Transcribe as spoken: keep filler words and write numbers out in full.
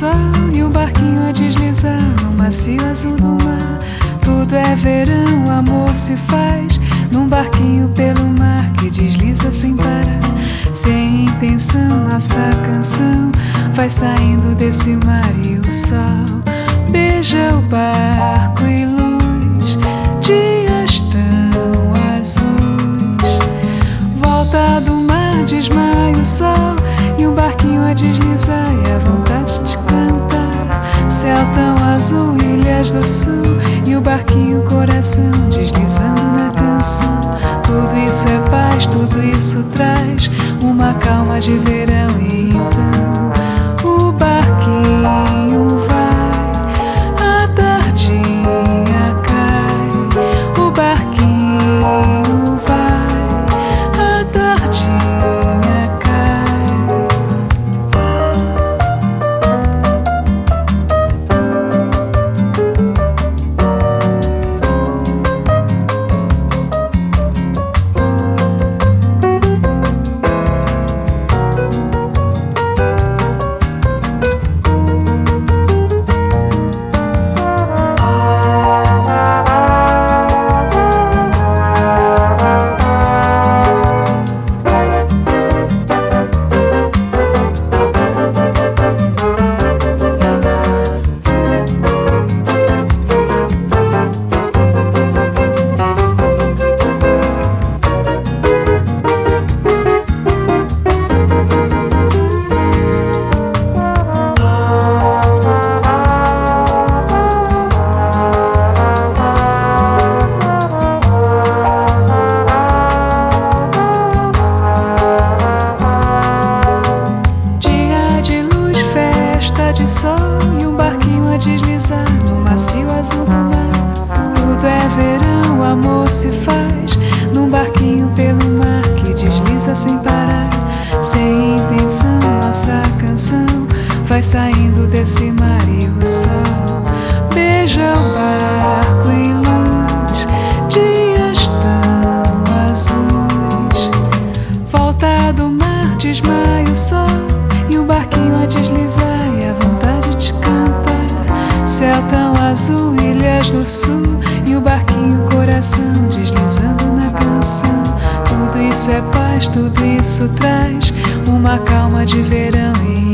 sol e o barquinho a deslizar no macio azul do mar. Tudo é verão, o amor se faz num barquinho pelo mar que desliza sem parar. Sem intenção, nossa canção vai saindo desse mar e o sol beija o barco e luz, dias tão azuis. Volta do mar, desmaia o sol e o barquinho a deslizar e a vontade de cantar. Céu tão azul, ilhas do sul e o barquinho coração deslizando na canção. Tudo isso é paz, tudo isso traz uma calma de verão. E então o barquinho vai, a tardinha cai. O barquinho vai, a tardinha cai. De sol e um barquinho a deslizar no macio azul do mar. Tudo é verão, o amor se faz num barquinho pelo mar que desliza sem parar. Sem intenção, nossa canção vai saindo desse mar e o sol beija o barco e luz, dias tão azuis. Volta do mar, desmaia o sol e o barquinho a deslizar e a vontade de cantar. Céu tão azul, ilhas do sul e o barquinho coração deslizando na canção. Tudo isso é paz, tudo isso traz uma calma de verão. E